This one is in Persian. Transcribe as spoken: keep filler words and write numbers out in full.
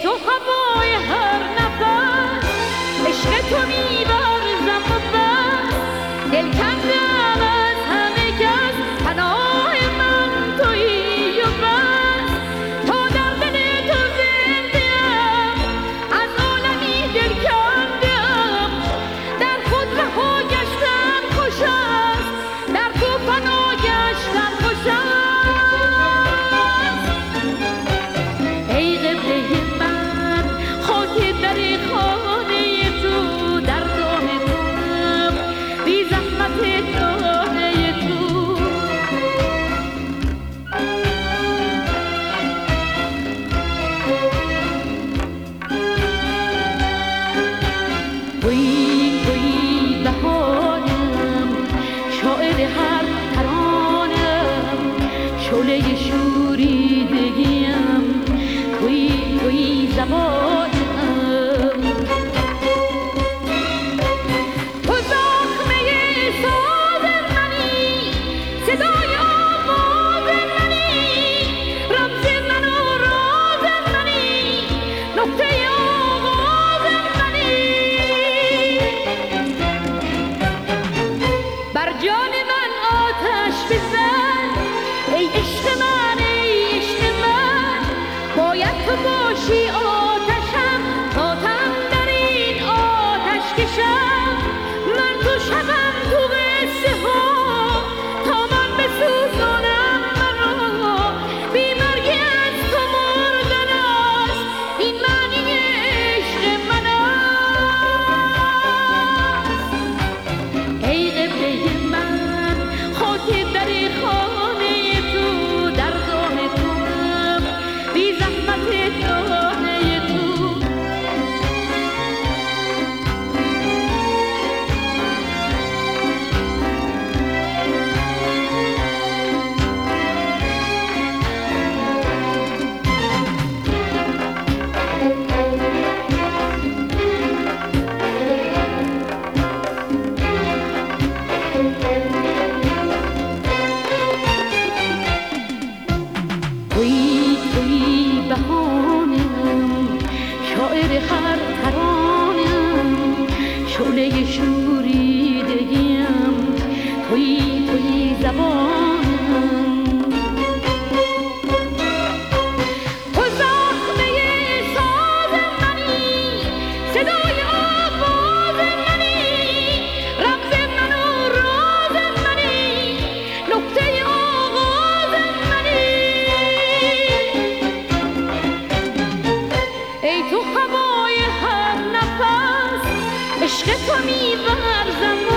تو هوای هر نفس، عشق تو می‌ورزم و بس، دل کندم از همه کس، پناه من تویی و بس. تا در دل تو زنده‌ام، از عالمی دل کنده‌ام، در خود رها گشتن خوش است، در تو فنا گشتن خوش است. ای قبله من خاک در خانه تو، در دام توام بی زحمت دانه تو. تویی تویی بهارم، شاعر هر ترانم، شعله شوریدگیم، تویی تویی زبانم. تو زخمه ساز منی، صدای آواز منی، رمز من و راز منی، نقطه آغاز منی. بر جان من آتش بزن ای عشق من، ای عشق من، باید تو باشی آتشم، تا تن در این آتش کشم. من تو شبم تو قصه ها، تا من بسوزانم مرا، بی مرگی از تو مردن است، این معنی عشق من است. ای قبله من خاک در خانه تو، در دام توام بی زحمت دانه تو. تویی تویی بهانم، شاعر هر ترانم، شعله شوریدگیم، تویی تویی زبانم. تو زخمه ساز منی، صدای آواز منی، رمز من و راز منی، نقطه آغاز منی. ای تو هوای هر نفس، عشق تو می‌ورزم